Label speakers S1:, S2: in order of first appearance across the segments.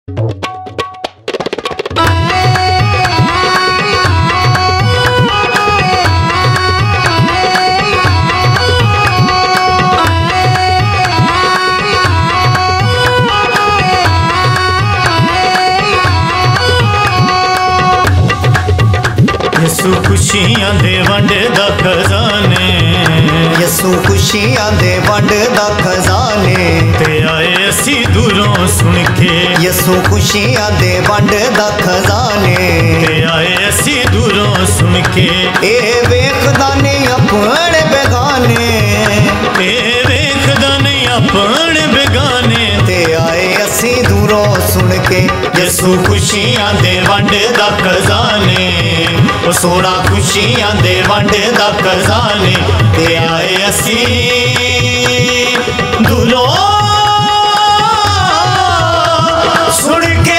S1: यसू खुशियां दे वंडदा खजाने,
S2: यसू खुशियां दे वंडदा खजाने,
S1: ते आए असी दूरों सुन के।
S2: यसू खुशियां दे वंडदा खजाने,
S1: ते आए असी दूरों सुन के।
S2: ए वेखदा नहीं अपने बेगाने,
S1: ए वेखदा नहीं अपने बेगाने,
S2: ते आए असी दूरों सुन के।
S1: यसू खुशियां दे वंडदा खजाने, ओ सोना खुशियां दे वंडदा खजाने, ते आए असी दूरों सुन के।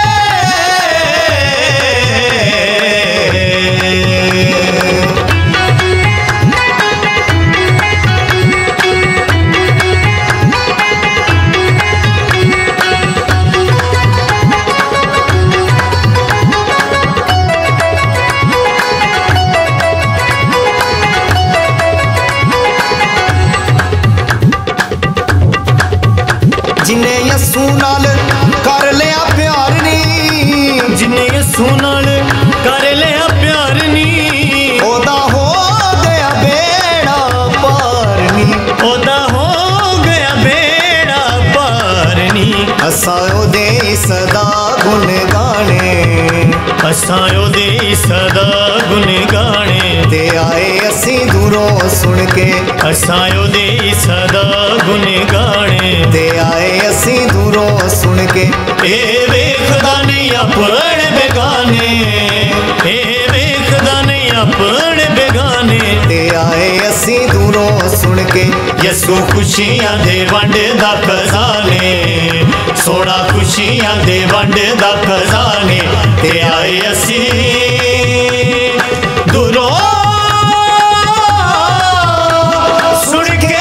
S2: जिन्हें यसू नाल कर लिया प्यार नी,
S1: जिन्हें यसू नाल कर लिया प्यार नी,
S2: ओदा हो गया बेड़ा पार नी,
S1: ओदा हो गया बेड़ा पार नी।
S2: असां ओदे सदा गुण गाने,
S1: असां ओदे सदा गुण गाने,
S2: ते आए असी दूरों सुन के।
S1: असां ओदे सदा गुण गाने,
S2: ते आए असी दूरों सुन के।
S1: ए वेखदा नहीं अपने बेगाने, ए वेखदा नहीं अपने बेगाने,
S2: ते आए असी दूरों सुन के।
S1: यसू खुशियां दे वंडदा खजाने, सोना खुशियां दे वंडदा खजाने, ते आए असी दूरों सुन के।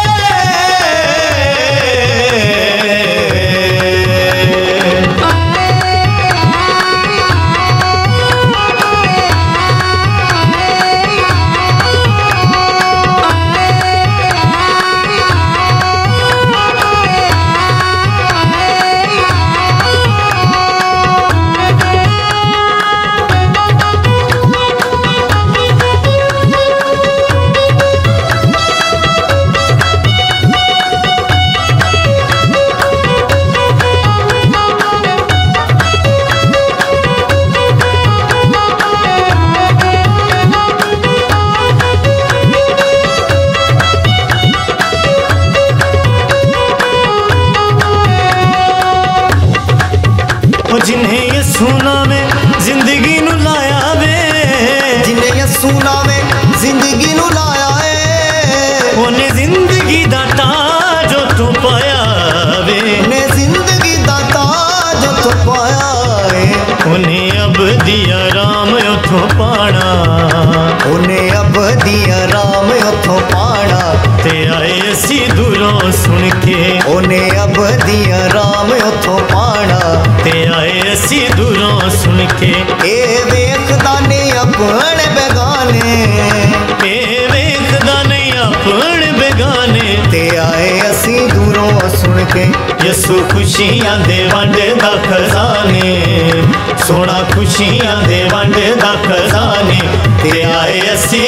S1: जिन्हें यसू नामे जिंदगी नु लाया वे,
S2: जिन्हें यसू नामे जिंदगी नु लाया है,
S1: उन्हें जिंदगी दा ताज तो पाया वे,
S2: उन्हें जिंदगी दा ताज तो पाया है,
S1: उन्हें अब दिया राम उथों पाना,
S2: उन्हें अब दिया राम उथों पाना,
S1: ते आए असी दूरों सुन के।
S2: उन्हें अब दिया राम उथों पाना,
S1: ते आए असी दूरों सुन के।
S2: ए वेखदा नहीं अपने बेगाने,
S1: ए वेखदा नहीं अपने बेगाने,
S2: ते आए असी दूरों सुन के।
S1: यसू खुशियां दे वंडदा खजाने, सोना खुशियां दे वंडदा खजाने, ते आए असी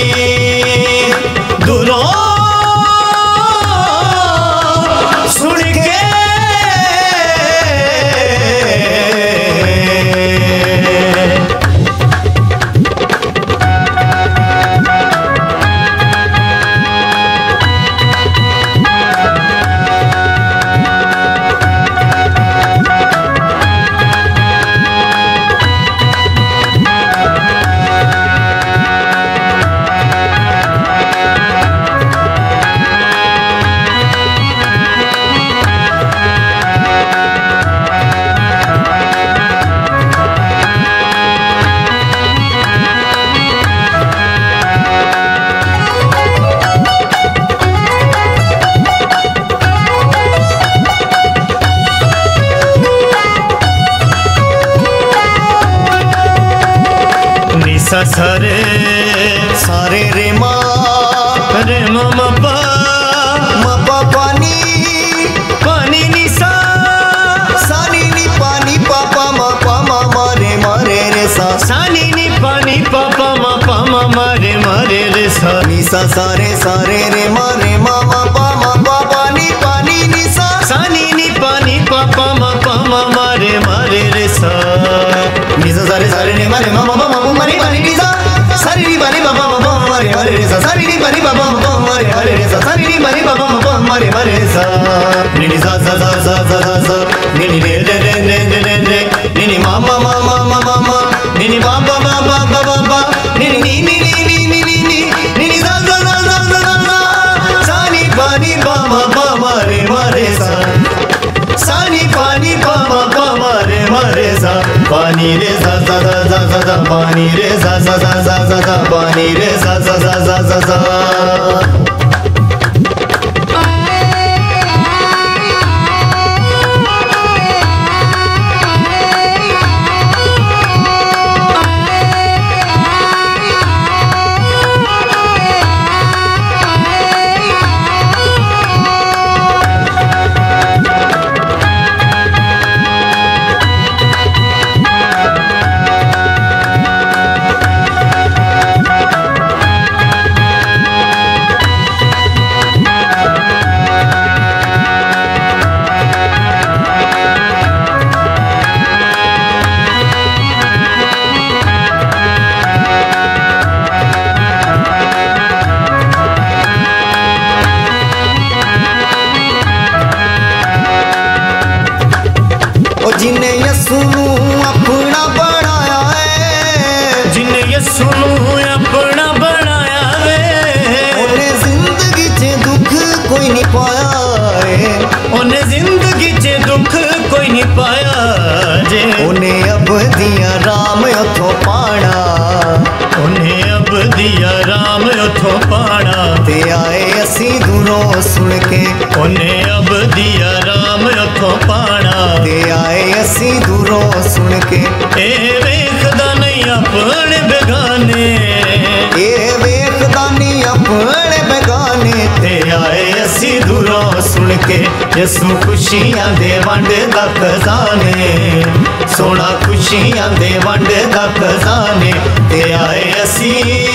S1: दूरों सुन के। सा सा रे
S2: सारे रे मा
S1: रे म म प
S2: पानी
S1: पानी नि सा
S2: सानी नी पानी पापा मा रे रे सा
S1: सानी नि पानी पापा म रे रे सा
S2: नी सा सारे सारे रे मा पा पानी पानी नी सा
S1: सानी नि पानी पापा म रे रे सा
S2: नी सा सारे सारे रे मा पानी पानी नी सा सारी नी पानी पापा मा रे रे सा सारी नी पानी पापा मा रे रे सा सारी नी पानी पापा मा रे सा नी नी सा सा सा सा सा सा नी नी रे रे रे रे रे रे नी नी मा नी नी बा नी नी नी नी नी नी नी नी नी नी सा सा सा सा सा सानी पानी पा रे सा सानी पानी पा रे सा पानी रे सा सा सा सा सा पानी रे सा सा सा सा सा पानी रे सा सा सा सा सा जिन्हें यसू अपना बनाया है
S1: जिन्हें यसू अपना बनाया है
S2: उन्हें जिंदगी च दुख कोई नहीं पाया है
S1: उन्हें जिंदगी च दुख कोई नहीं पाया जे
S2: उन्हें अब दिया राम उथों पाना
S1: उन्हें अब दिया राम उथों पाना
S2: ते आए असी दूरों सुन के
S1: उन्हें अब दिया राम उथों पाना
S2: ते आए असी दूरों सुन के
S1: ए वेखदा नहीं अपने बेगाने
S2: ए वेखदा नहीं अपने बेगाने
S1: ते आए असी दूरों सुन के यसू खुशियां दे वंड दा खजाने सोना खुशियां दे वंड दा खजाने ते आए असी